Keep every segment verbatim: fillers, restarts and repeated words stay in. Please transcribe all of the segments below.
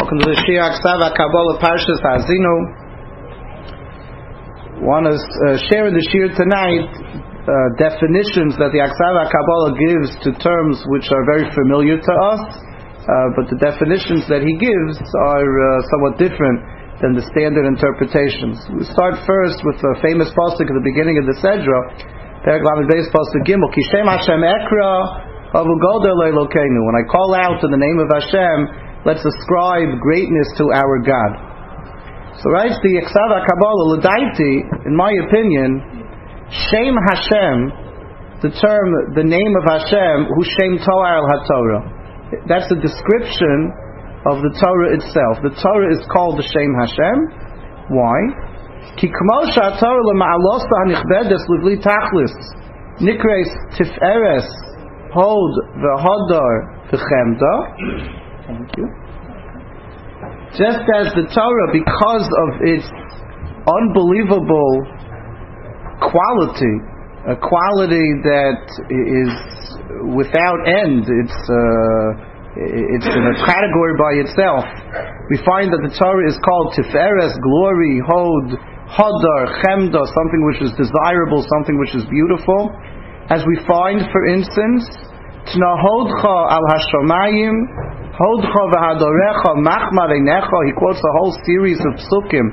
Welcome to the Shir Aksav HaKabbalah Parshas Ha'azinu. Want to uh, share in the Shir tonight uh, definitions that the Aksav HaKabbalah gives to terms which are very familiar to us, uh, but the definitions that he gives are uh, somewhat different than the standard interpretations. We start first with the famous pasuk at the beginning of the Sedra, Perek Lamed Beis pasuk Gimel, Ki Shem Hashem Ekra Avu Godel Elokeinu. When I call out in the name of Hashem, let's ascribe greatness to our God. So writes the Aksav HaKabbalah, L'daiti, in my opinion, Shem Hashem, the term, the name of Hashem, Hu Shem Toar al HaTorah. That's a description of the Torah itself. The Torah is called the Shem Hashem. Why? Ki k'mo she'aTorah l'ma'alosa hanichbedes l'vli tachlis nikreis tif'eres hod v'hodar v'chemda. Thank you. Just as the Torah, because of its unbelievable quality, a quality that is without end, it's uh, it's in a category by itself. We find that the Torah is called Tiferes, glory, Hod, Hodar, Chemda, something which is desirable, something which is beautiful. As we find, for instance, Tnahodcha al Hashamayim, Hodcha v'hadorecha machma v'necha. He quotes a whole series of psukim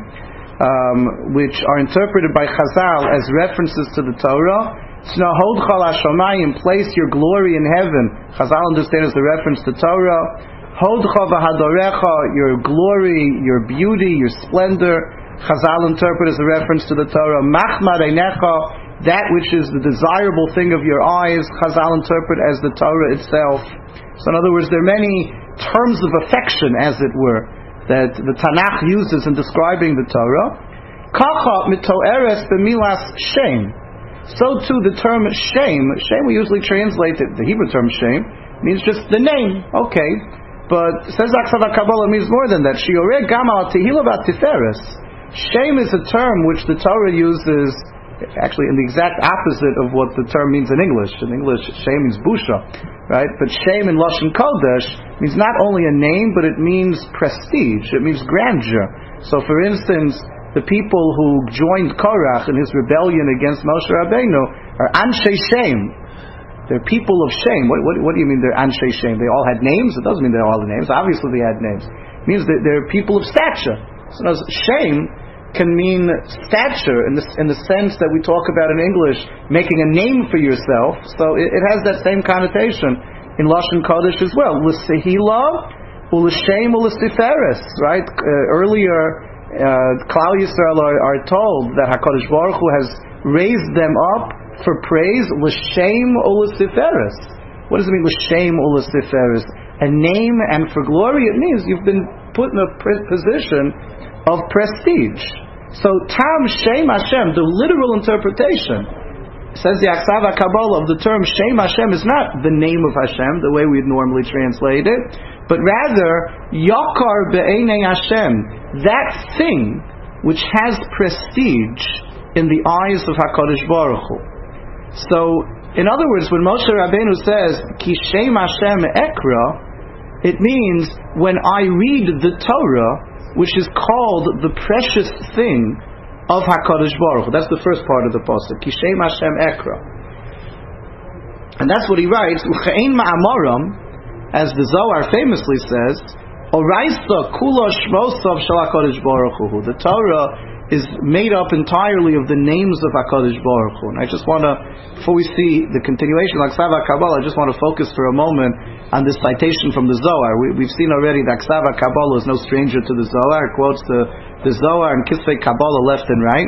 um, which are interpreted by Chazal as references to the Torah. Tnahodcha al Hashamayim, place your glory in heaven. Chazal understands the reference to Torah. Hodcha v'hadorecha, your glory, your beauty, your splendor. Chazal interpret as a reference to the Torah. Machma v'necha, that which is the desirable thing of your eyes. Chazal interpret as the Torah itself. So in other words, there are many terms of affection, as it were, that the Tanakh uses in describing the Torah. Kacha mitoeres b'milas shem. So too the term shem, shem we usually translate it, the Hebrew term shem, means just the name. Okay. But says Aksav HaKabbalah means more than that. Shioreh gamal tehila v'tiferes. Shem is a term which the Torah uses actually in the exact opposite of what the term means in English. In English, shem means busha, right? But shem in Lashon Kodesh means not only a name, but it means prestige. It means grandeur. So, for instance, the people who joined Korach in his rebellion against Moshe Rabbeinu are Anshe Shem. They're people of shame. What, what, what do you mean they're Anshe Shem? They all had names? It doesn't mean they all had names. Obviously they had names. It means that they're people of stature. So, shame can mean stature in the, in the sense that we talk about in English, making a name for yourself. So it, it has that same connotation in Lashon Kodesh as well. L'sehila, u'l'shem, u'l'stiferes. Right? Uh, earlier, uh, Klal Yisrael are, are told that HaKadosh Baruch Hu has raised them up for praise. L'shem, u'l'stiferes. What does it mean? L'shem, u'l'stiferes. A name and for glory. It means you've been put in a position of prestige. So Tam Shem Hashem, the literal interpretation, says the Aksav HaKabbalah, of the term Shem Hashem is not the name of Hashem, the way we'd normally translate it, but rather Yakar Be'enei Hashem, that thing which has prestige in the eyes of HaKadosh Baruch Hu. So, in other words, when Moshe Rabbeinu says Ki Shem Hashem Ekra, it means when I read the Torah, which is called the precious thing of HaKadosh Baruch Hu. That's the first part of the pasuk. Ki Shem Hashem Ekra. And that's what he writes. U'chein ma'amaram, as the Zohar famously says, Oraisa kula shmosav shel HaKadosh Baruch Hu. The Torah is made up entirely of the names of HaKadosh Baruch Hu. And I just want to, before we see the continuation of Aksav HaKabbalah, I just want to focus for a moment on this citation from the Zohar. We, we've seen already that Aksav HaKabbalah is no stranger to the Zohar. It quotes the, the Zohar and Kisvei Kabbalah left and right.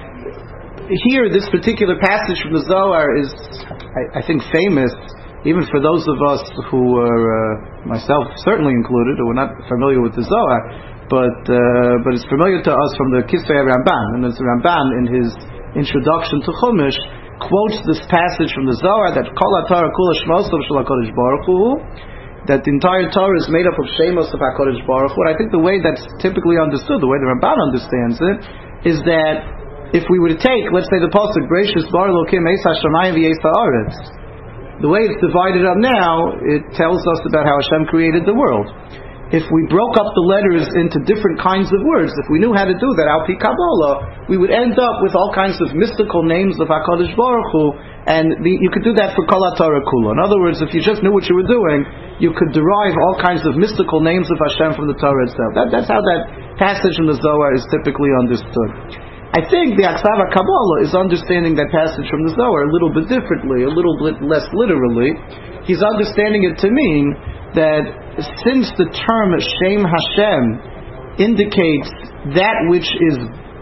Here, this particular passage from the Zohar is, I, I think, famous, even for those of us who are, uh, myself certainly included, who are not familiar with the Zohar. But uh, but it's familiar to us from the Kisvei Ramban, and as the Ramban in his introduction to Chumash quotes this passage from the Zohar that Kol HaTorah Kula Shmosav Shel HaKadosh Baruch Hu, that the entire Torah is made up of Shemos of HaKadosh Baruch Hu. And I think the way that's typically understood, the way the Ramban understands it, is that if we were to take, let's say, the pasuk Bereishis Bar Elokim Eis HaShamayim V'Eis HaAretz, the way it's divided up now, it tells us about how Hashem created the world. if we broke up the letters into different kinds of words, if we knew how to do that, Al Pi Kabbalah, we would end up with all kinds of mystical names of HaKadosh Baruch Hu, and the, you could do that for Kol HaTorah Kula. In other words, if you just knew what you were doing, you could derive all kinds of mystical names of Hashem from the Torah itself. That, that's how that passage in the Zohar is typically understood. I think the Aksav HaKabbalah is understanding that passage from the Zohar a little bit differently, a little bit less literally. He's understanding it to mean that since the term Shem Hashem indicates that which is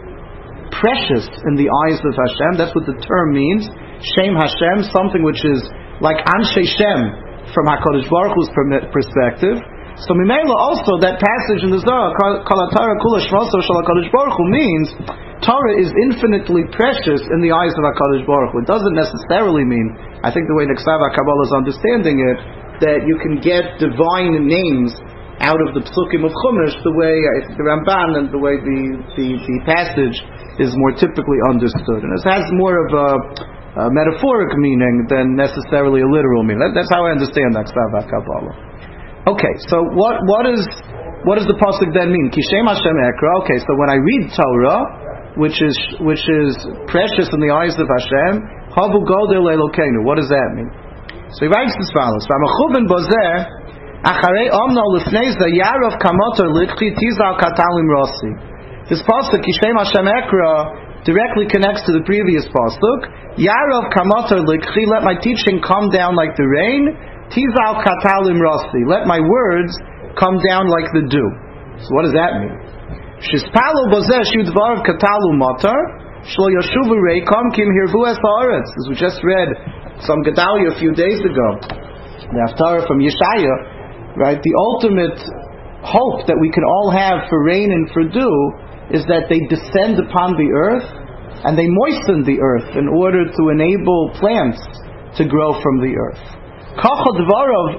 precious in the eyes of Hashem, that's what the term means, Shem Hashem, something which is like Anshe Shem from HaKadosh Baruch Hu's perspective. So Mimela also, that passage in the Zohar, Kol HaTorah Kula Shmoso Shel HaKadosh Baruch Hu, means Torah is infinitely precious in the eyes of HaKadosh Baruch Hu. It doesn't necessarily mean, I think the way Neksav HaKabbalah is understanding it, that you can get divine names out of the Psukim of Chumash the way the Ramban and the way the, the, the passage is more typically understood. And it has more of a, a metaphoric meaning than necessarily a literal meaning. That, that's how I understand Neksav HaKabbalah. Okay, so what what is what does the pasuk then mean? Kishem Hashem Ekra. Okay, so when I read Torah, which is which is precious in the eyes of Hashem, Havu Godel Elokeinu. What does that mean? So he writes as follows: V'amachuben bozeh acharei omno lifnei ze yarov kamotor lichti tizal katalim rossi. This pasuk Kishem Hashem Ekra directly connects to the previous pasuk. Yarov kamotor lichti. Let my teaching come down like the rain. Tizal katalim rossi. Let my words come down like the dew. So what does that mean? Shispalo bozeh shudvar katalu matar shlo yoshuvu reikom kim hirvu es haaretz. As we just read some Gedalia a few days ago, the Haftarah from Yeshaya, right? The ultimate hope that we can all have for rain and for dew is that they descend upon the earth and they moisten the earth in order to enable plants to grow from the earth. Again, borrowing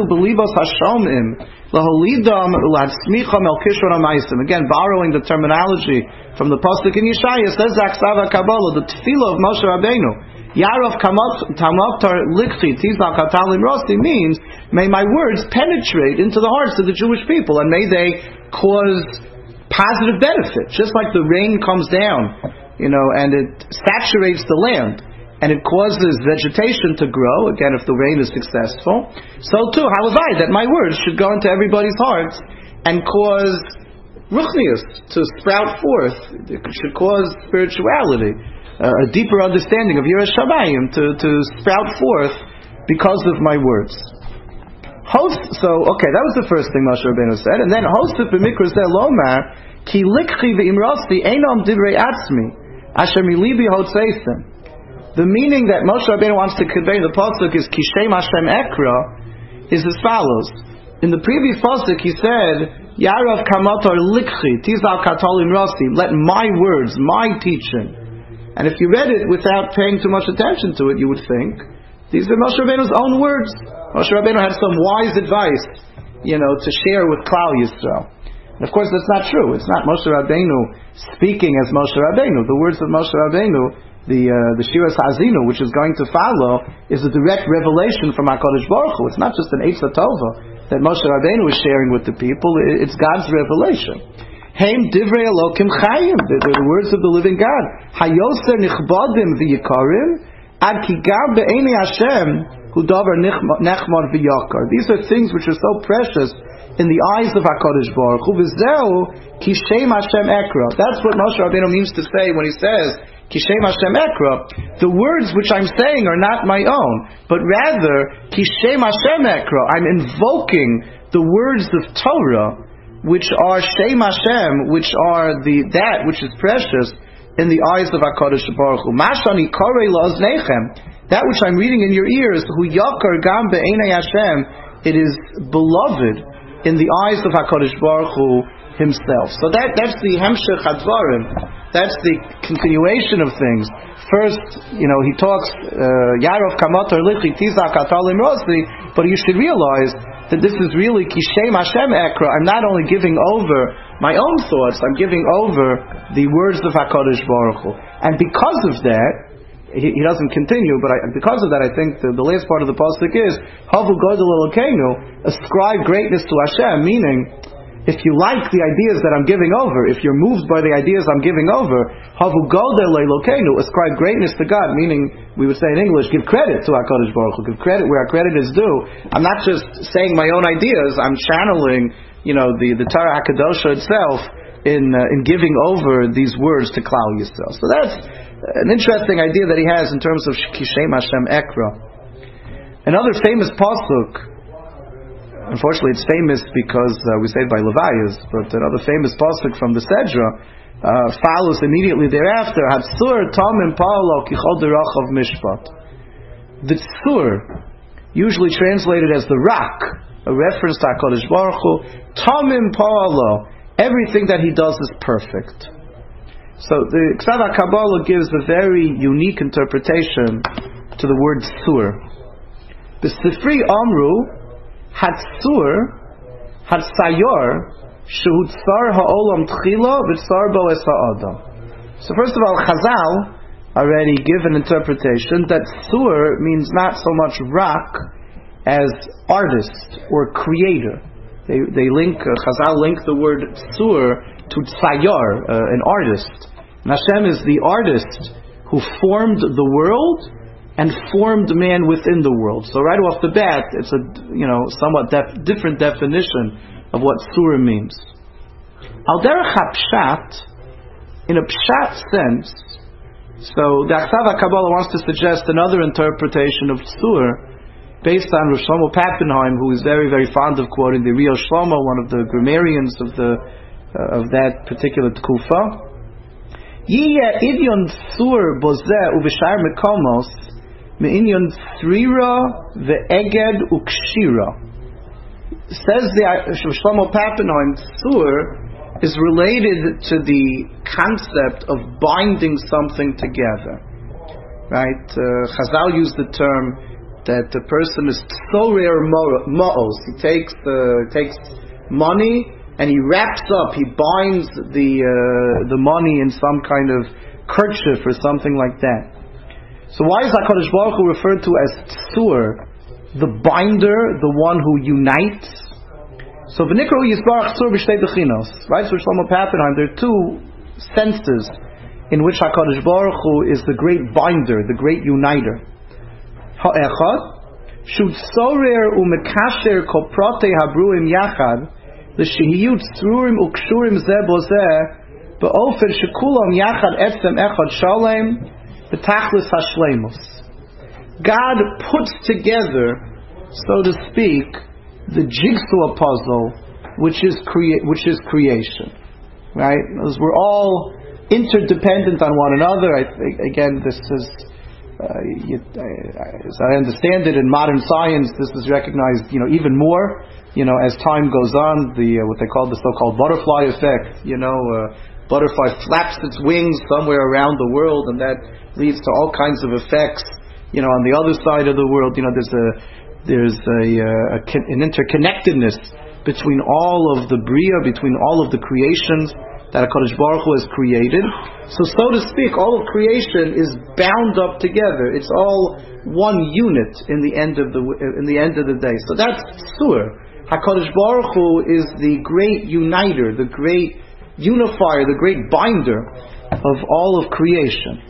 the terminology from the pasuk in Yeshaya, says Aksav HaKabbalah, the tefillah of Moshe Rabbeinu, Yarov Tamoktar Likchi Tizal Katalim Rosti, means, may my words penetrate into the hearts of the Jewish people, and may they cause positive benefit, just like the rain comes down, you know, and it saturates the land, and it causes vegetation to grow, again, if the rain is successful. So too, how was I, that my words should go into everybody's hearts and cause ruchnius to sprout forth. It should cause spirituality, uh, a deeper understanding of Yiras Shamayim to, to sprout forth because of my words. Host, so, okay, that was the first thing Moshe Rabbeinu said. And then, Hosef b'mikra zeh lomar, ki likchi v'imrosti enom divrei atzmi, asher milibi hotzeisim. The meaning that Moshe Rabbeinu wants to convey in the pasuk is Kishem Hashem Ekra is as follows. In the previous pasuk he said, Yarav Kamator Likchi Tizal Katolim Rossi. Let my words, my teaching. And if you read it without paying too much attention to it, you would think these are Moshe Rabbeinu's own words. Moshe Rabbeinu had some wise advice, you know, to share with Klal Yisrael. And of course, that's not true. It's not Moshe Rabbeinu speaking as Moshe Rabbeinu. The words of Moshe Rabbeinu, the uh, the Shiras Hazinu, which is going to follow, is a direct revelation from HaKadosh Baruch Hu. It's not just an Eitzah Tova that Moshe Rabbeinu is sharing with the people. It's God's revelation. Heim divrei Elokim Chayim. They're the words of the living God. Hayoser nichbadim v'yikarim ad ki gam be'enei Hashem hu davar nechmar v'yakar. These are things which are so precious in the eyes of HaKadosh Baruch Hu. V'zeu ki shem Hashem ekra. That's what Moshe Rabbeinu means to say when he says Kishem Hashem Ekra. The words which I'm saying are not my own, but rather Kishem Hashem Ekra. I'm invoking the words of Torah, which are Shem Hashem, which are the that which is precious in the eyes of HaKadosh Baruch Hu. Mashani Korei La'oznechem. That which I'm reading in your ears, Hu Yakar Gam Be'enei Hashem. It is beloved in the eyes of HaKadosh Baruch Hu himself. So that that's the Hemshech Hadvarim. That's the continuation of things. First, you know, he talks Yarov Kamator Lichi Tizak Atalim Rosli, but you should realize that this is really Kishem Hashem Ekra. I'm not only giving over my own thoughts, I'm giving over the words of HaKadosh Baruch Hu. And because of that, he, he doesn't continue, but I, because of that, I think the, the last part of the pasuk is Havu Godel Elokeinu, ascribe greatness to Hashem, meaning if you like the ideas that I'm giving over, if you're moved by the ideas I'm giving over, Havu Godel Elokeinu, ascribe greatness to God, meaning we would say in English, give credit to HaKadosh Baruch Hu, give credit where our credit is due. I'm not just saying my own ideas, I'm channeling, you know, the, the Torah HaKadosha itself in uh, in giving over these words to Klal Yisrael. So that's an interesting idea that he has in terms of Kishem Hashem Ekra. Another famous pasuk, unfortunately it's famous because uh, we say it by Levias, but another famous pasuk from the Sedra uh, follows immediately thereafter, Hatsur Tamim Pa'alo Kichol Derach of Mishpat. The Tzur, usually translated as the rock, a reference to HaKadosh Baruch Hu, Tamim Pa'alo, everything that he does is perfect. So the Ksav HaKabbalah gives a very unique interpretation to the word Tzur. The Sifri Amru Hatzur Hatzayor Shehu Tsar Ha'olam Tchila V'Tsar Bo Es Ha'adam. So first of all, Chazal already give an interpretation that Tzur means not so much rock as artist or creator. They, they link, uh, Chazal link the word Tzur to Tzayar, uh, an artist. And Hashem is the artist who formed the world and formed man within the world. So right off the bat, it's a you know somewhat def- different definition of what Tzur means. Al derech hapshat, in a pshat sense, so the Aksav HaKabbalah wants to suggest another interpretation of Tzur, based on Rosh Shlomo Pappenheim, who is very, very fond of quoting the Riyos Shlomo, one of the grammarians of the uh, of that particular tkufa. Yiyeh idyon tzur bozeh uveshar mekomos me'inyon tzrira ve'eged ukshira. Says the Rosh Shlomo Pappenheim, tzur is related to the concept of binding something together. Right? Uh, Chazal used the term that the person is tzorer ma'os. He takes the takes money and he wraps up, he binds the uh, the money in some kind of kerchief or something like that. So why is HaKadosh Baruch Hu referred to as tzur, the binder, the one who unites? So v'nikro yisbarach tzur b'shtei bechinos. Right? So Shlomo Pappenheim, there are two senses in which HaKadosh Baruch Hu is the great binder, the great uniter. Ha'echad shud sorer umekasher kol protei habruim yachad l'shehiyut tzrurim ukshurim zeh bozeh be'ofen shekulam yachad etzem echad shalem b'tachlis hashleimus. God puts together, so to speak, the jigsaw puzzle, which is crea- which is creation. Right? As we're all interdependent on one another. I think, again, this is. Uh, you, uh, as I understand it, in modern science, this is recognized, you know, even more. You know, as time goes on, the uh, what they call the so-called butterfly effect. You know, uh, butterfly flaps its wings somewhere around the world, and that leads to all kinds of effects. You know, on the other side of the world, you know, there's a there's a, uh, a an interconnectedness between all of the bria, between all of the creations that HaKadosh Baruch Hu has created. So, so to speak, all of creation is bound up together. It's all one unit in the end of the in the end of the day. So that's Tzur. HaKadosh Baruch Hu is the great uniter, the great unifier, the great binder of all of creation.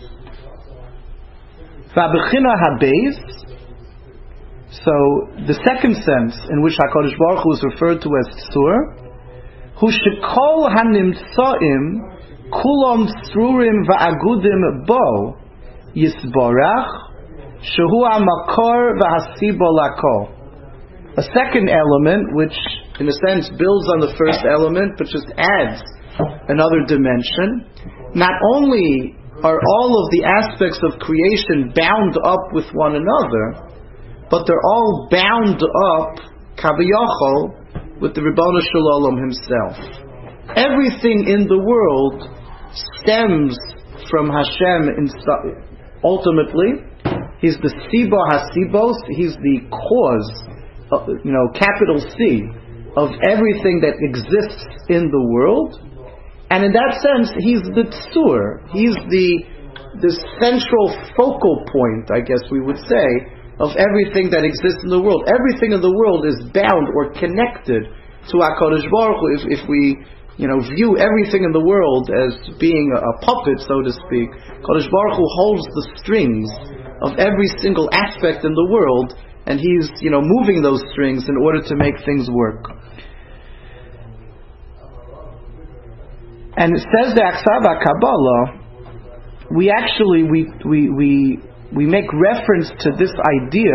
V'abechina habeis. So the second sense in which HaKadosh Baruch Hu is referred to as Tzur, Hu shekol hanimtsaim kulam tzrurim va'agudim bo yisbarach shehu hamakor v'hasibo lakol. A second element, which in a sense builds on the first element, but just adds another dimension. Not only are all of the aspects of creation bound up with one another, but they're all bound up kaviyachol with the Ribono Shel Olam himself. Everything in the world stems from Hashem inside. Ultimately, He's the Siba Hasibos, He's the cause, of, you know, capital C, of everything that exists in the world. And in that sense, He's the Tzur. He's the the central focal point, I guess we would say, of everything that exists in the world. Everything in the world is bound or connected to HaKadosh Baruch Hu. If, if we, you know, view everything in the world as being a, a puppet, so to speak, HaKadosh Baruch Hu holds the strings of every single aspect in the world, and He's, you know, moving those strings in order to make things work. And it says the Aksava Kabbalah, we actually we we we we make reference to this idea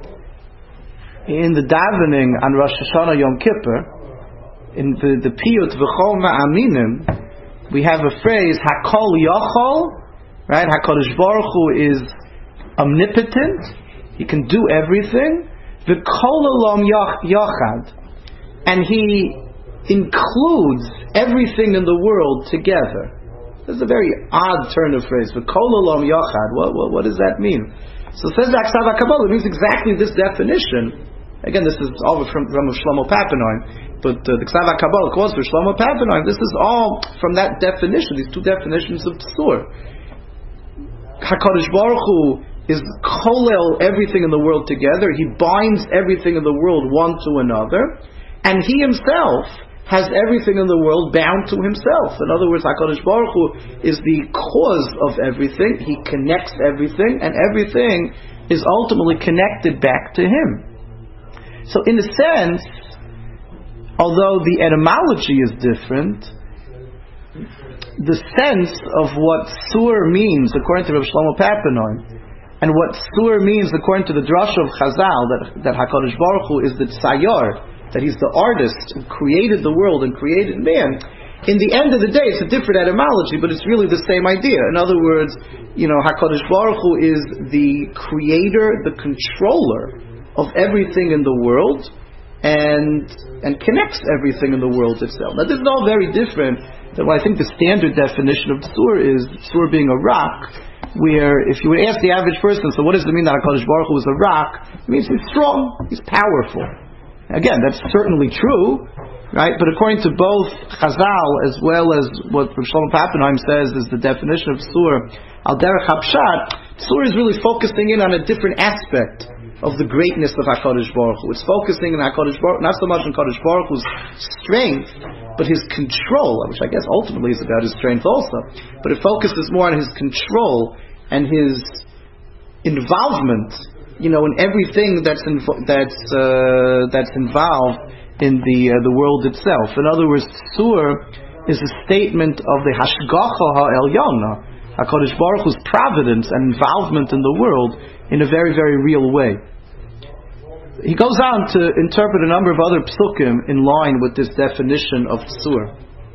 in the davening on Rosh Hashanah Yom Kippur. In the, the piyut v'chol ma'aminim, we have a phrase Hakol Yochol, right? HaKadosh Baruch Hu is omnipotent; He can do everything. V'kol olam yochad, and He includes everything in the world together. This is a very odd turn of phrase. V'kol olam yochad. What, what what does that mean? So it says the Aksava Kabbalah, it means exactly this definition. Again, this is all from, from Shlomo Papinon, but uh, the Aksava Kabbalah calls for Shlomo Papinon. This is all from that definition, these two definitions of Tzur. HaKadosh Baruch Hu is kolel everything in the world together. He binds everything in the world one to another, and He Himself has everything in the world bound to Himself. In other words, HaKadosh Baruch Hu is the cause of everything. He connects everything, and everything is ultimately connected back to Him. So in a sense, although the etymology is different, the sense of what Sur means, according to Rav Shlomo Papinon, and what Sur means, according to the Drasha of Chazal, that, that HaKadosh Baruch Hu is the Tzayar, that He's the artist who created the world and created man, in the end of the day, it's a different etymology, but it's really the same idea. In other words, you know, HaKadosh Baruch Hu is the creator, the controller of everything in the world, and and connects everything in the world itself. Now, this is all very different than what I think the standard definition of Tzur is, Tzur being a rock, where if you would ask the average person, so what does it mean that HaKadosh Baruch Hu is a rock? It means He's strong, He's powerful. Again, that's certainly true, right? But according to both Chazal as well as what Rav Shlomo Pappenheim says is the definition of Tzur, al derech hapshat, Tzur is really focusing in on a different aspect of the greatness of HaKadosh Baruch Hu. It's focusing on HaKadosh Baruch, not so much on HaKadosh Baruch Hu's strength, but His control, which I guess ultimately is about His strength also. But it focuses more on His control and His involvement, you know, in everything that's invo- that's uh, that's involved in the uh, the world itself. In other words, Tzur is a statement of the Hashgacha HaElyona, HaKadosh Baruch Hu's providence and involvement in the world in a very, very real way. He goes on to interpret a number of other psukim in line with this definition of Tzur.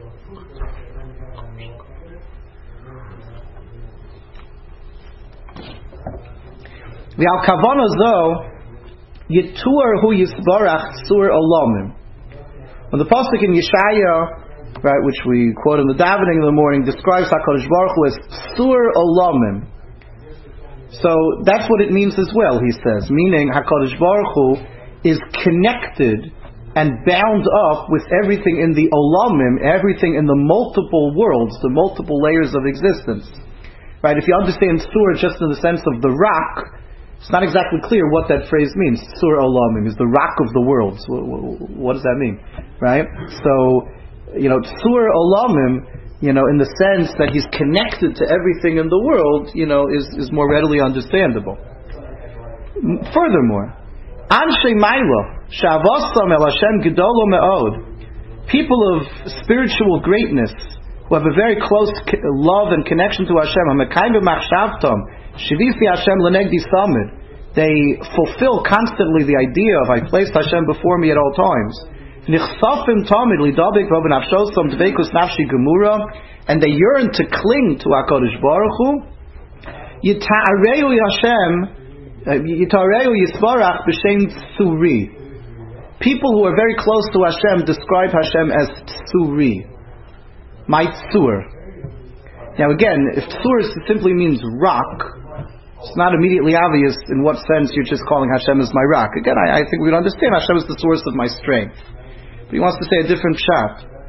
V'al kavana zo yitur hu yisbarach Tzur olamim. When the pasuk in Yeshaya, right, which we quote in the davening in the morning, describes HaKadosh Baruch Hu as Tzur olamim. So that's what it means as well, he says, meaning HaKadosh Baruch Hu is connected and bound up with everything in the olamim, everything in the multiple worlds, the multiple layers of existence. Right? If you understand Tzur just in the sense of the rock, it's not exactly clear what that phrase means. Tzur olamim is the rock of the worlds. What does that mean? Right? So, you know, Tzur olamim, you know, in the sense that He's connected to everything in the world, you know, is, is more readily understandable. Furthermore, Anshe Mailo, Shavosam El Hashem Gedolo Me'od, people of spiritual greatness, who have a very close love and connection to Hashem, HaMekayim B'machshavtom, Shivisi Hashem L'negdi Samid, they fulfill constantly the idea of, I placed Hashem before me at all times. Nichsafim tamid lidabik v'ben afshosam dveikus nafshi gemura, and they yearn to cling to HaKadosh Baruch Hu. Yita'areu Hashem, Yita'areu Yisbarach b'shem Tzuri. People who are very close to Hashem describe Hashem as Tzuri, my Tzur. Now again, if Tzur simply means rock, it's not immediately obvious in what sense you're just calling Hashem as my rock. Again, I, I think we would understand Hashem is the source of my strength. But he wants to say a different pshat.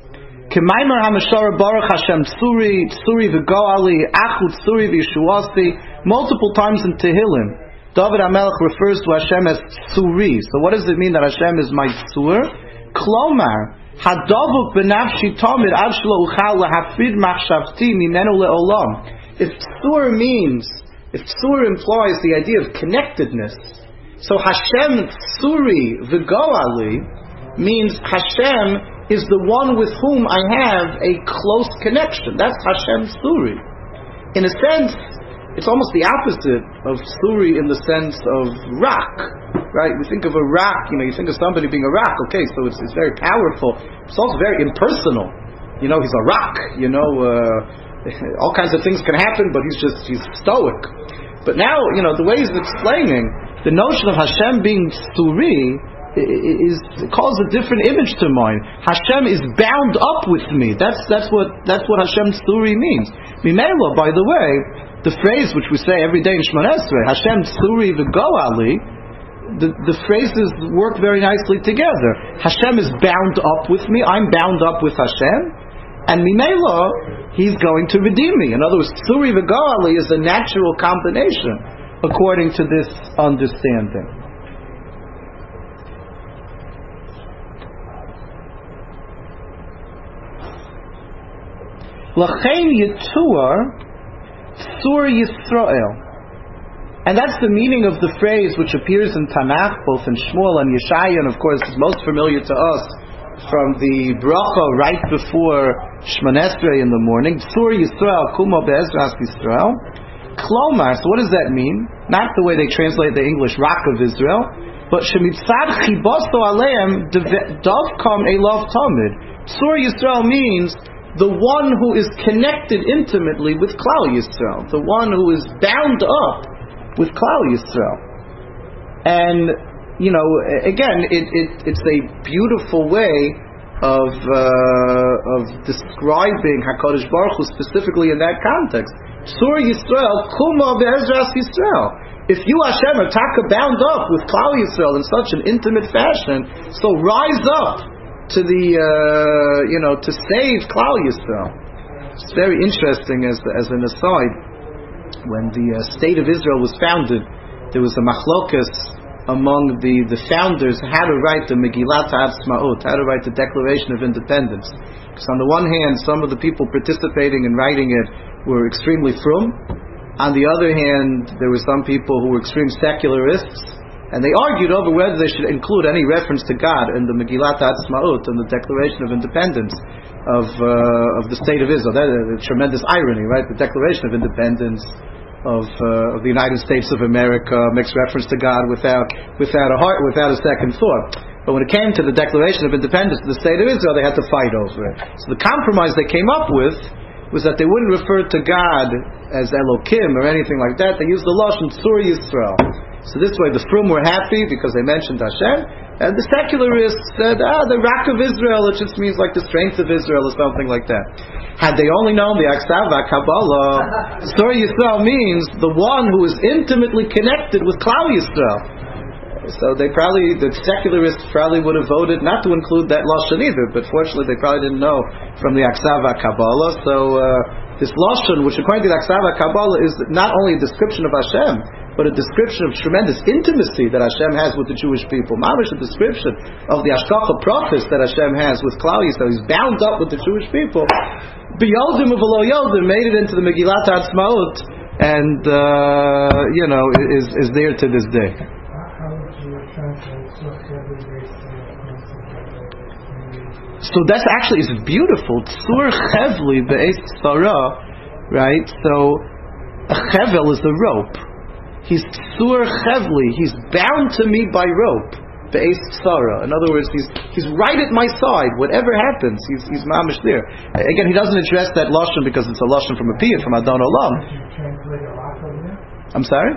K'maimer hamashara baruch Hashem tsuri, tsuri v'go'ali, achut tsuri v'yeshuasi, multiple times in Tehillim. David HaMelech refers to Hashem as tsuri. So what does it mean that Hashem is my tsur? Klomar, hadavuk b'nafshi tamid av shelo uchal lahafrid machshavti mimenu le'olam. If tsur means, if tsur implies the idea of connectedness, so Hashem tsuri v'go'ali means Hashem is the one with whom I have a close connection. That's Hashem Suri. In a sense, it's almost the opposite of Suri in the sense of rock, right? We think of a rock, you know, you think of somebody being a rock, okay, so it's, it's very powerful. It's also very impersonal. You know, he's a rock, you know, uh, all kinds of things can happen, but he's just, he's stoic. But now, you know, the way he's explaining, the notion of Hashem being Suri is calls a different image to mind. Hashem is bound up with me. That's that's what that's what Hashem Tsuri means. Mimela, by the way, the phrase which we say every day in Shemona Esrei, Hashem Tsuri v'go'ali, the the phrases work very nicely together. Hashem is bound up with me. I'm bound up with Hashem, and Mimela, He's going to redeem me. In other words, Tsuri v'go'ali is a natural combination according to this understanding. L'chein Yetuar Tsur Yisrael, and that's the meaning of the phrase which appears in Tanakh, both in Shmuel and Yeshaya, and of course is most familiar to us from the bracha right before Shemona Esrei in the morning. Tsur Yisrael Kumo Be'ezras Yisrael. Klomar. So what does that mean? Not the way they translate the English Rock of Israel, but Shemitzad Chibosto Aleim Dovkom Elov Tamid. Tsur Yisrael means the one who is connected intimately with Klal Yisrael, the one who is bound up with Klal Yisrael. And, you know, again, it, it, it's a beautiful way of uh, of describing HaKadosh Baruch Hu specifically in that context. Tsur Yisrael, Kuma Be'ezras Yisrael. If you, Hashem, are taka bound up with Klal Yisrael in such an intimate fashion, so rise up to the, uh, you know, to save Klal Yisrael. It's very interesting, as as an aside, when the uh, state of Israel was founded, there was a machlokas among the, the founders how to write the Megillat Ha'atzmaut, how to write the Declaration of Independence. Because on the one hand, some of the people participating in writing it were extremely frum. On the other hand, there were some people who were extreme secularists. And they argued over whether they should include any reference to God in the Megillat Ha'atzmaut and the Declaration of Independence of uh, of the State of Israel. That is a tremendous irony, right? The Declaration of Independence of uh, of the United States of America makes reference to God without without a heart, without a second thought. But when it came to the Declaration of Independence of the State of Israel, they had to fight over it. So the compromise they came up with was that they wouldn't refer to God as Elokim or anything like that. They used the lashon Tsur Yisrael. So this way the Frum were happy because they mentioned Hashem, and the secularists said, ah, the Rock of Israel, it just means like the strength of Israel or something like that. Had they only known the Aksava Kabbalah, Tsur Yisrael means the one who is intimately connected with Klal Yisrael. So they probably, the secularists probably would have voted not to include that lashon either, but fortunately they probably didn't know from the Aksava Kabbalah. So uh, this lashon, which according to the Aksava Kabbalah is not only a description of Hashem, but a description of tremendous intimacy that Hashem has with the Jewish people. Mamish, a description of the Hashgacha Pratis that Hashem has with Klal Yisrael. He's bound up with the Jewish people. B'yodim u'v'lo yodim made it into the Megillat Ha'atzmaut, and uh, you know is is there to this day. So that's actually is beautiful. Tsur chevli be'es tzara, right? So a chevel is the rope. He's tsur chevli. He's bound to me by rope. Be'es tzara. In other words, he's he's right at my side. Whatever happens, he's he's mamish there. Again, he doesn't address that lashon because it's a lashon from a piyut from Adon Olam. I'm sorry.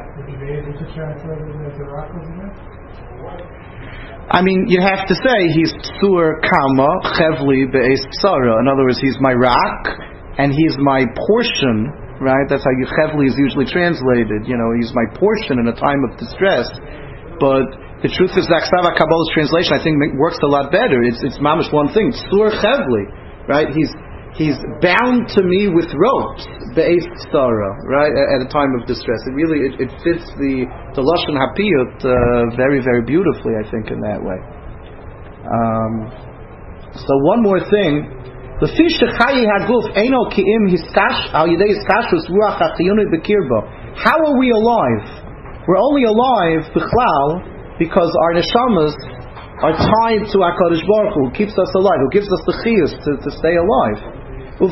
I mean, you have to say he's tsur kama chevli be'es tzara. In other words, he's my rock and he's my portion. Right? That's how Yechevli is usually translated. You know, he's my portion in a time of distress. But the truth is that Aksava Kabbalah's translation, I think, works a lot better. It's it's mamish one thing. Tsur Chevli. right? He's he's bound to me with ropes, be'ez tzara, right? At a time of distress. It really it, it fits the the lashon hapiyut uh, very very beautifully, I think, in that way. Um, so one more thing. How are we alive? We're only alive because our neshamas are tied to HaKadosh Baruch Hu, who keeps us alive, who gives us the chiyus to, to stay alive. If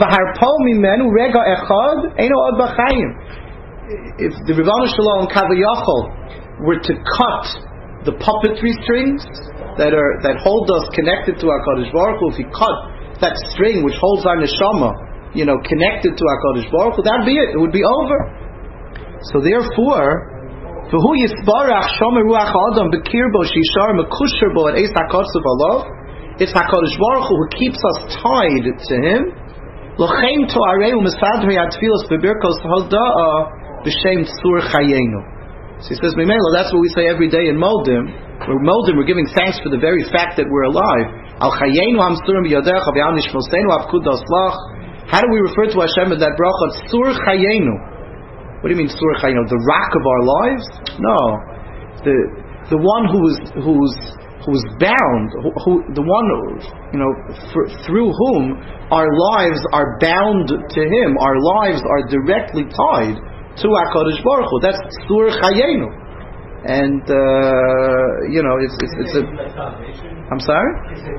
the Rivana Shalom Kavayachol were to cut the puppetry strings that are that hold us connected to HaKadosh Baruch Hu, if he cut that string which holds our neshama, you know, connected to HaKadosh Baruch Hu, that'd be it. It would be over. So therefore, v'hu yisbarach shomer ruach adam bekirbo shishar mekusher bo at eis hakotzav alav. It's HaKadosh Baruch Hu who keeps us tied to Him. L'chein to'areu mesadrei atfilos bebirkos hoda'a b'shem tzur chayenu. So he says, Mimela, that's what we say every day in Modim. We're Modim, we're giving thanks for the very fact that we're alive. Al chayenu hamsturim b'yadecha v'yam nishmosenu avkudos lach. How do we refer to Hashem in that bracha? Tzur chayenu. What do you mean tzur chayenu? The rock of our lives? No. The the one who is who's who's bound, who, who the one, you know, for, through whom our lives are bound to Him. Our lives are directly tied to HaKadosh Baruch Hu. That's tzur chayenu. And uh, you know, it's it's, it's a. I'm sorry.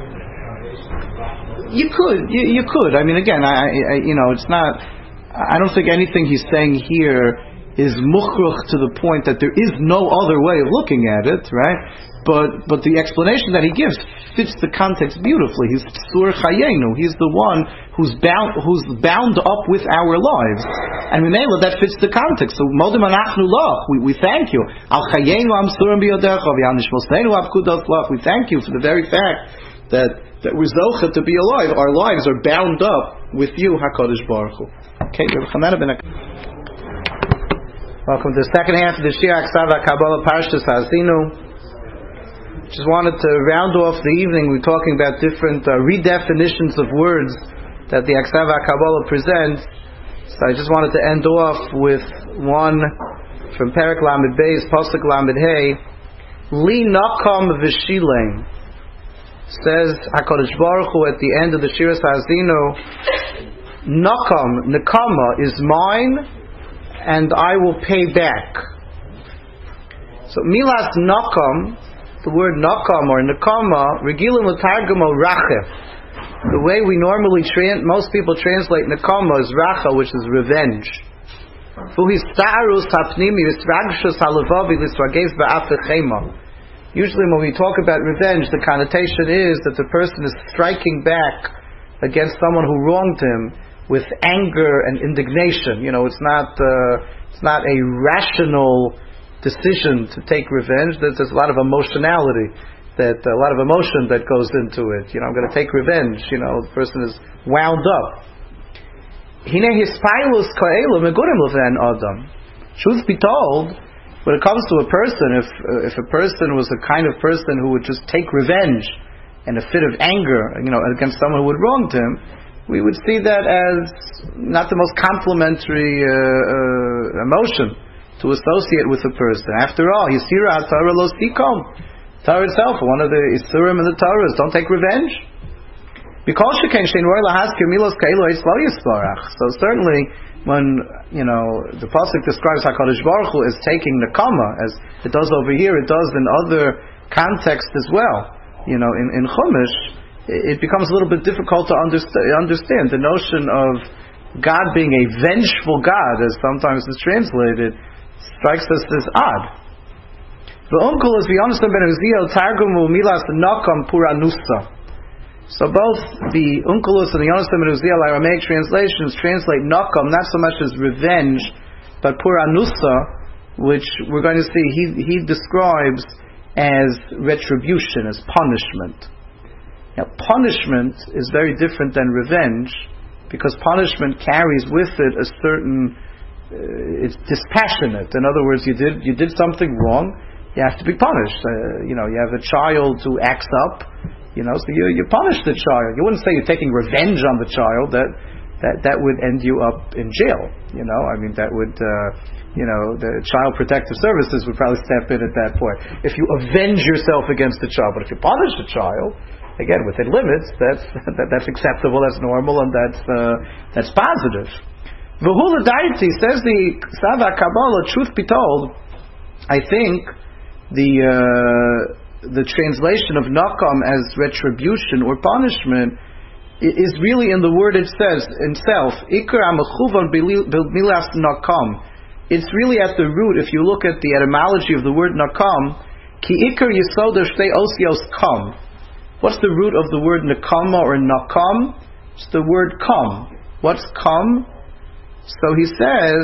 You could, you, you could. I mean, again, I, I, you know, it's not. I don't think anything he's saying here is muchruch to the point that there is no other way of looking at it, right? But but the explanation that he gives fits the context beautifully. He's tzur chayenu. He's the one who's bound who's bound up with our lives, and Mimela, that fits the context. So modim anachnu lach, we we thank you. Al chayenu amsurim biyodecha v'yanishmosenu avkudos lach. We thank you for the very fact that that we're zocha to be alive. Our lives are bound up with you, HaKadosh Baruch Hu. Okay, welcome to the second half of the Shir Aksav HaKabbalah Parshas Haazinu. Just wanted to round off the evening. We're talking about different uh, redefinitions of words that the Aksav HaKabbalah presents. So I just wanted to end off with one from Perek Lamed Beis, Pasuk Lamed Hey. Li nakam v'shilein. Says HaKadosh Baruch Hu at the end of the Shiras Haazinu, Nakam, Nekama is mine, and I will pay back. So Milas Nakam, the word Nakam or Nekama, Regilim L'Targamo Rachef. The way we normally, trans, most people translate Nekama is Racha, which is revenge. Usually when we talk about revenge, the connotation is that the person is striking back against someone who wronged him with anger and indignation. You know, it's not uh, it's not a rational decision to take revenge. There's, there's a lot of emotionality, that a lot of emotion that goes into it. You know, I'm going to take revenge. You know, the person is wound up. Truth be told, when it comes to a person, if uh, if a person was the kind of person who would just take revenge in a fit of anger, you know, against someone who had wronged him, we would see that as not the most complimentary uh, uh, emotion to associate with a person. After all, Yisira Torah lo sikom. Torah itself, one of the Isurim in the Torah is don't take revenge. Because she can shein roy lahaskir milos kailu eis lo yisparach. So certainly, when you know the pasuk describes HaKadosh Baruch Hu as taking nekama, as it does over here, it does in other contexts as well. You know, in, in Chumash, it becomes a little bit difficult to understand, understand the notion of God being a vengeful God, as sometimes is translated, strikes us as odd. The uncle is the Yonasan ben Uziel Targumu Milas Nakam Puranusa. So both the Unkelus and the Yonasan ben Uziel Aramaic translations translate Nakam not so much as revenge, but Puranusa, which we're going to see he he describes as retribution, as punishment. Now, punishment is very different than revenge, because punishment carries with it a certain, uh, it's dispassionate. In other words, you did you did something wrong, you have to be punished. Uh, you know, you have a child who acts up, You know, so you you punish the child. You wouldn't say you're taking revenge on the child. That that that would end you up in jail. You know, I mean that would. Uh, You know, the Child Protective Services would probably step in at that point. If you avenge yourself against the child, but if you punish the child, again within limits, that's that, that's acceptable, that's normal, and that's uh, that's positive. V'hula daiti, says the Sava Kabbalah. Truth be told, I think the uh, the translation of nakam as retribution or punishment is really in the word it says itself. Ikar amachuvan b'milas nakam. It's really at the root, if you look at the etymology of the word nakam, ki ikar yisod shtei osios kam. What's the root of the word nakama or nakam? It's the word kam. What's kam? So he says,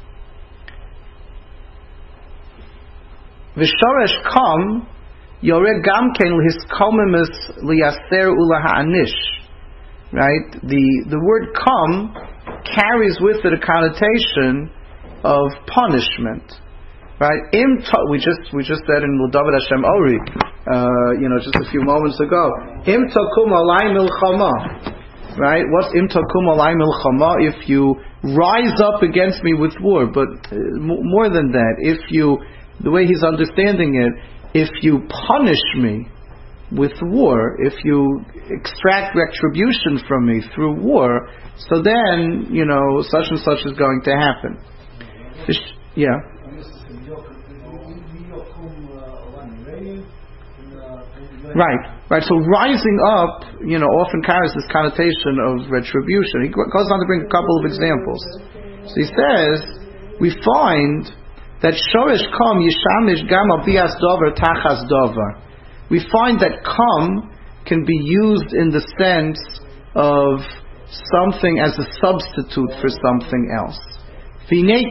V'shoresh kam, yoreh gam ken l'hiskomimus liyaser ulaha'anish. Right? The, the word kam carries with it a connotation of punishment, right? Im to- we just we just said in L'David Hashem Ori, uh, you know, just a few moments ago. Im takum alay milchama, right? What's im takum alay milchama? If you rise up against me with war, but uh, m- more than that, if you, the way he's understanding it, if you punish me with war, if you extract retribution from me through war, so then you know such and such is going to happen. Yeah. Right, right. So rising up, you know, often carries this connotation of retribution. He goes on to bring a couple of examples. So he says, we find that shoresh kam yishamish gam al bias dover tachas dover. We find that kam can be used in the sense of something as a substitute for something else. Right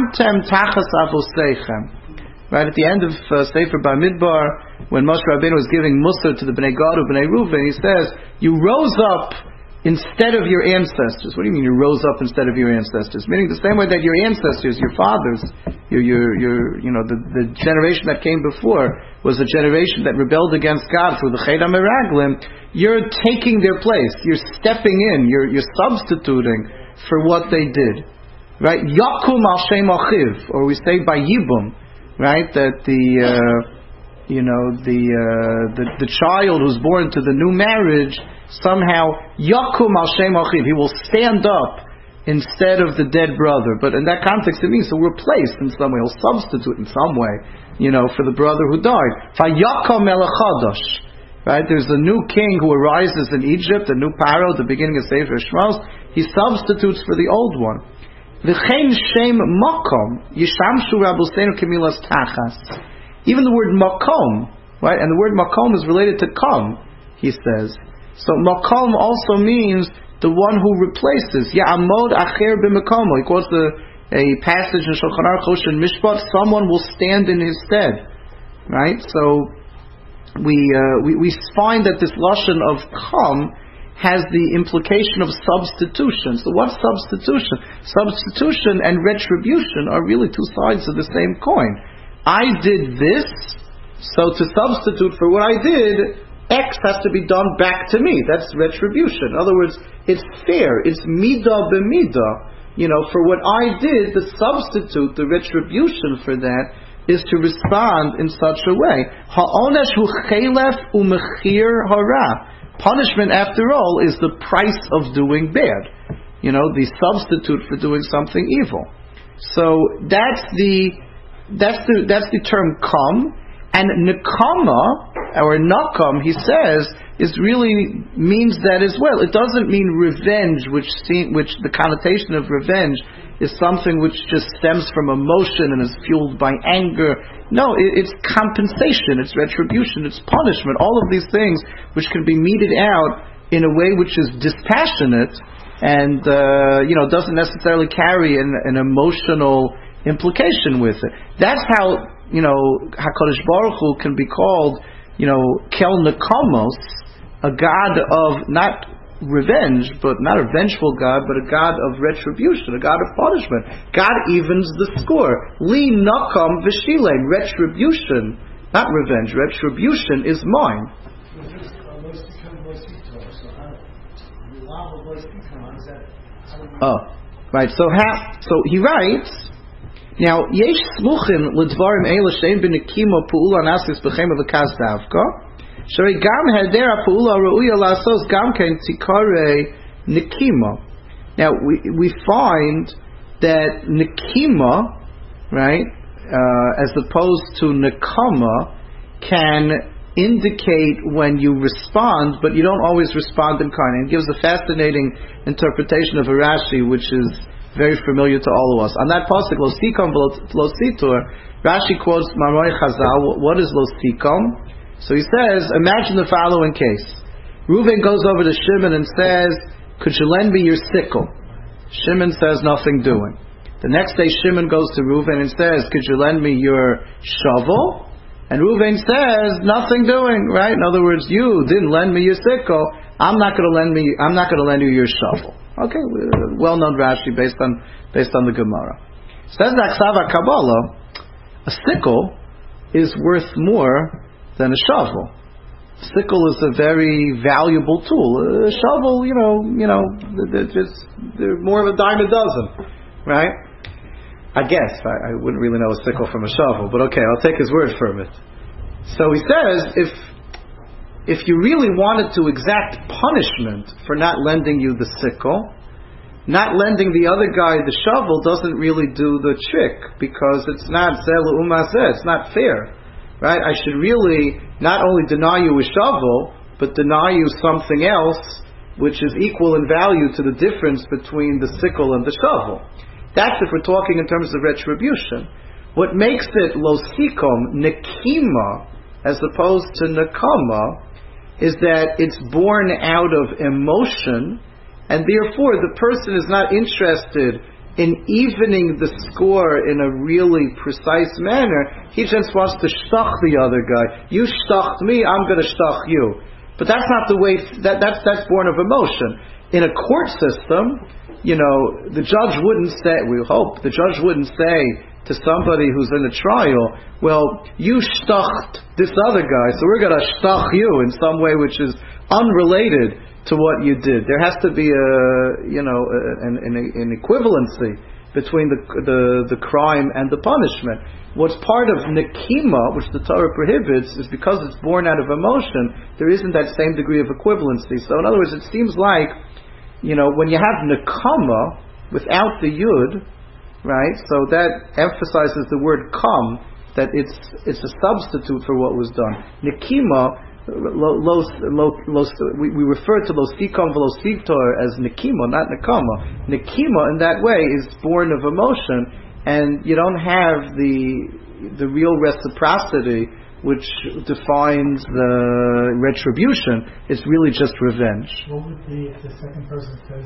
at the end of uh, Sefer Bamidbar, when Moshe Rabbeinu was giving Musar to the Bnei Gad of Bnei Reuven, he says, "You rose up instead of your ancestors." What do you mean you rose up instead of your ancestors? Meaning the same way that your ancestors, your fathers, your your, your you know the, the generation that came before was a generation that rebelled against God through the Chet HaMeraglim. You're taking their place. You're stepping in. You're you're substituting for what they did. Right, Yakum al Shem Achiv, or we say by Yibum, right? That the uh, you know the, uh, the the child who's born to the new marriage somehow Yakum al Shem Achiv, he will stand up instead of the dead brother. But in that context, it means to replace in some way, he'll substitute in some way, you know, for the brother who died. Vayakam Melech Chadash, right? There's a new king who arises in Egypt, a new Pharaoh at the beginning of Sefer Shmos. He substitutes for the old one. V'chein shem makom yishamshu rabbeinu kemilas tachas. Even the word makom, right? And the word makom is related to kam, he says. So makom also means the one who replaces. Ya'amod acher b'makomo. He quotes the, a passage in Shulchan Aruch Choshen Mishpat. Someone will stand in his stead, right? So we uh, we we find that this lashon of kam has the implication of substitution. So what's substitution? Substitution and retribution are really two sides of the same coin. I did this, so to substitute for what I did, X has to be done back to me. That's retribution. In other words, it's fair. It's midah b'midah. You know, for what I did, the substitute, the retribution for that, is to respond in such a way. Ha'onesh hu chelef u'mechir hara. Punishment, after all, is the price of doing bad. You know, the substitute for doing something evil. So that's the that's the that's the term kam. And nekama or nakam, he says, is really means that as well. It doesn't mean revenge, which seem, which the connotation of revenge is something which just stems from emotion and is fueled by anger. No, it, it's compensation, it's retribution, it's punishment. All of these things which can be meted out in a way which is dispassionate and uh, you know doesn't necessarily carry an, an emotional implication with it. That's how you know HaKadosh Baruch Hu can be called you know Kel Nekamos, a God of not revenge, but not a vengeful God, but a God of retribution, a God of punishment. God evens the score. Li nakam v'shilein. Retribution, not revenge. Retribution is mine. Oh, right. So ha, so he writes. Now, yesh smuchin l'dvarim eila shein b'nikimo pu'ula nasis b'chem v'kas davka. Shari gam hedera pu'ula ru'uya lasos gam ken tikare nikimo. Now we we find that nikima, right, uh, as opposed to nikama, can indicate when you respond, but you don't always respond in kind. And it gives a fascinating interpretation of a Rashi, which is very familiar to all of us. On that pasuk, lo sikom lo situr, Rashi quotes Marmoi Chazal. What is lo sikom? So he says, imagine the following case. Reuven goes over to Shimon and says, could you lend me your sickle? Shimon says, nothing doing. The next day Shimon goes to Reuven and says, could you lend me your shovel? And Reuven says, nothing doing, right? In other words, you didn't lend me your sickle. I'm not going to lend me. I'm not going to lend you your shovel. Okay, well-known Rashi based on based on the Gemara. Says the Aksava Kabbalah, a sickle is worth more than a shovel. A sickle is a very valuable tool. A shovel, you know, you know, they're just they're more of a dime a dozen, right? I guess I, I wouldn't really know a sickle from a shovel, but okay, I'll take his word for it. So he says, if if you really wanted to exact punishment for not lending you the sickle, not lending the other guy the shovel doesn't really do the trick, because it's not zeh l'umazeh, it's not fair, right? I should really not only deny you a shovel, but deny you something else which is equal in value to the difference between the sickle and the shovel. That's if we're talking in terms of retribution. What makes it lo sikom, nekima, as opposed to nekama, is that it's born out of emotion, and therefore the person is not interested in evening the score in a really precise manner. He just wants to shtach the other guy. You shtacht me, I'm going to shtach you. But that's not the way, that, that's, that's born of emotion. In a court system, you know, the judge wouldn't say, we hope, the judge wouldn't say to somebody who's in a trial, well, you shtacht this other guy, so we're going to shtach you in some way which is unrelated to what you did. There has to be a, you know, an, an, an equivalency between the, the the crime and the punishment. What's part of nekima, which the Torah prohibits, is because it's born out of emotion, there isn't that same degree of equivalency. So in other words, it seems like, you know, when you have nekama without the yud, right? So that emphasizes the word kam, that it's it's a substitute for what was done. Nekima, lo, lo, lo, lo, we, we refer to lo sikam v'lo siktor as nekima, not nekama. Nekima in that way is born of emotion, and you don't have the the real reciprocity which defines the retribution. It's really just revenge. What would be if the second person says,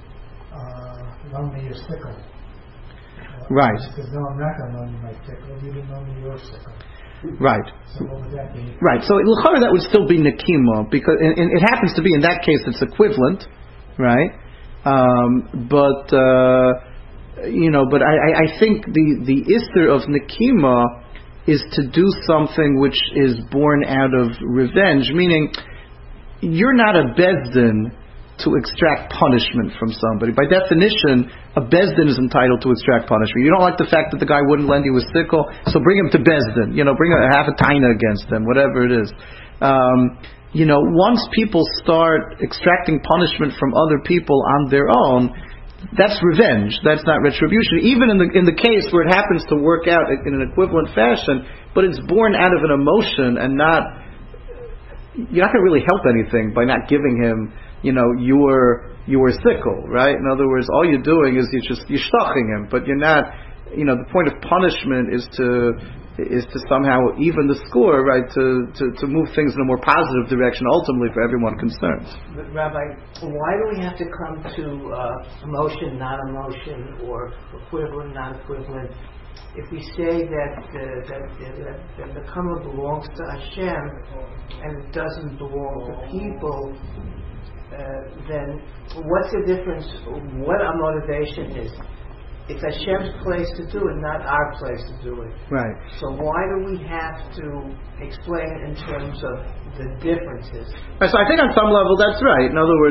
uh, loan me your sickle? Right. He says, no, I'm not going to loan you my sickle. You didn't loan me your sickle. Right. So what would that be? Right. So l'chara that would still be nekima, because and, and it happens to be in that case it's equivalent, right? Um, but uh, you know, but I, I think the the isser of nekima is to do something which is born out of revenge, meaning you're not a bezdin to extract punishment from somebody. By definition, a bezdin is entitled to extract punishment. You don't like the fact that the guy wouldn't lend you a sickle, so bring him to bezdin. You know, bring a half a taina against him, whatever it is. Um, you know, once people start extracting punishment from other people on their own, that's revenge. That's not retribution. Even in the in the case where it happens to work out in an equivalent fashion, but it's born out of an emotion and not. You're not going to really help anything by not giving him, you know, your your sickle, right? In other words, all you're doing is you're just you're shtaching him, but you're not. You know, the point of punishment is to is to somehow even the score, right? To, to, to move things in a more positive direction, ultimately for everyone concerned. But Rabbi, why do we have to come to uh, emotion, non-emotion, or equivalent, non-equivalent? If we say that uh, that, that, that the Kama belongs to Hashem and it doesn't belong to people, uh, then what's the difference? What our motivation is? It's Hashem's place to do it, not our place to do it. Right. So why do we have to explain it in terms of the differences? Right, so I think on some level that's right. In other words,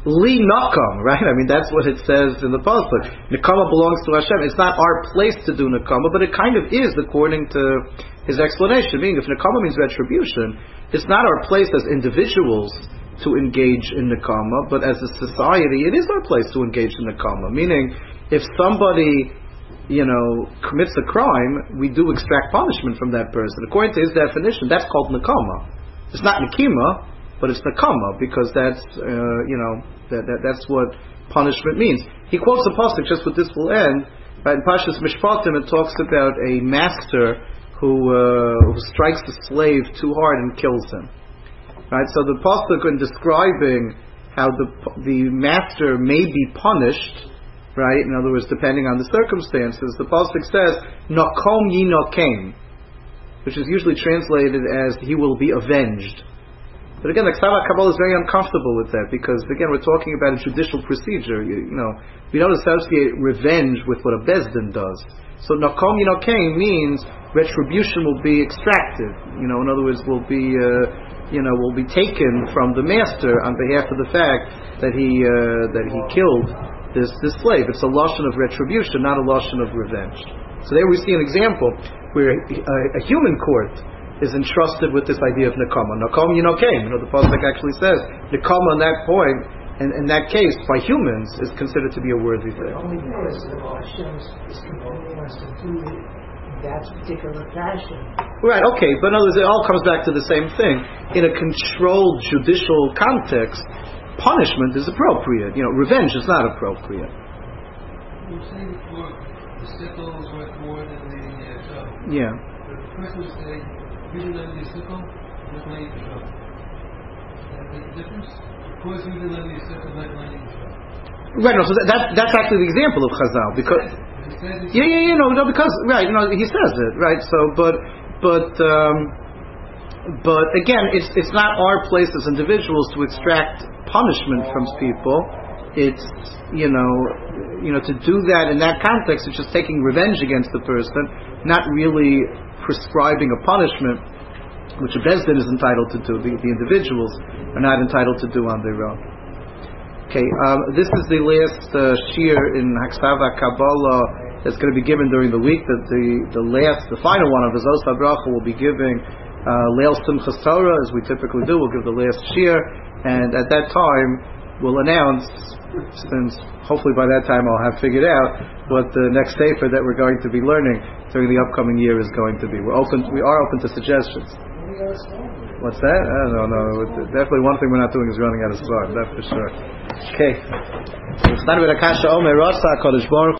Li Nakam, right? I mean, that's what it says in the pasuk. Nekama belongs to Hashem. It's not our place to do Nekama, but it kind of is according to his explanation. Meaning, if Nekama means retribution, it's not our place as individuals to engage in Nekama, but as a society, it is our place to engage in Nekama. Meaning, if somebody, you know, commits a crime, we do extract punishment from that person. According to his definition, that's called Nekama. It's not Nekima, but it's Nekama, because that's, uh, you know, that, that that's what punishment means. He quotes a pasuk, just with this will end, right, in Parshas Mishpatim. It talks about a master who, uh, who strikes a slave too hard and kills him. Right, so the pasuk, in describing how the the master may be punished, right, in other words, depending on the circumstances, the pasuk says, Nakom yinokem, which is usually translated as, he will be avenged. But again, the Ksava Kabbalah is very uncomfortable with that, because again, we're talking about a judicial procedure. You, you know, we don't associate revenge with what a Bezdin does. So Nakom Yinokem means retribution will be extracted. You know, in other words, will be, uh, you know, will be taken from the master on behalf of the fact that he uh, that he killed this this slave. It's a lashon of retribution, not a lashon of revenge. So there we see an example where a, a human court is entrusted with this idea of Nekama. Nakam Yinokem. You know, the pasuk actually says Nekama on that point, and in that case, by humans, is considered to be a worthy thing. Only because Hashem is commanding us to do it in that particular fashion. Right, okay, but in other words, it all comes back to the same thing. In a controlled judicial context, punishment is appropriate. You know, revenge is not appropriate. You were saying before, the sickle is worth more than the uh, shovel. Yeah. But the person was saying, you didn't let me sickle, not letting the shovel. Does that make a difference? Of course, you didn't let me sickle, not letting the shovel. Right, no, so that, that, that's actually the example of Chazal, because... Yeah, yeah, yeah, no, no, because, right, you know, he says it, right, so, but, but, um, but again, it's, it's not our place as individuals to extract punishment from people. It's, you know, you know, to do that in that context, it's just taking revenge against the person, not really prescribing a punishment, which a Bezdin is entitled to do. The, the individuals are not entitled to do on their own. Okay, um, this is the last uh, shir in Haksava Kabbalah that's going to be given during the week. That the the last, the final one of Zos HaBracha will be giving uh, Leil Simchas Torah, as we typically do. We'll give the last shir, and at that time we'll announce, since hopefully by that time I'll have figured out what the next sefer that we're going to be learning during the upcoming year is going to be. We're open. We are open to suggestions. What's that? I don't know. Definitely one thing we're not doing is running out of time. That's for sure. Okay.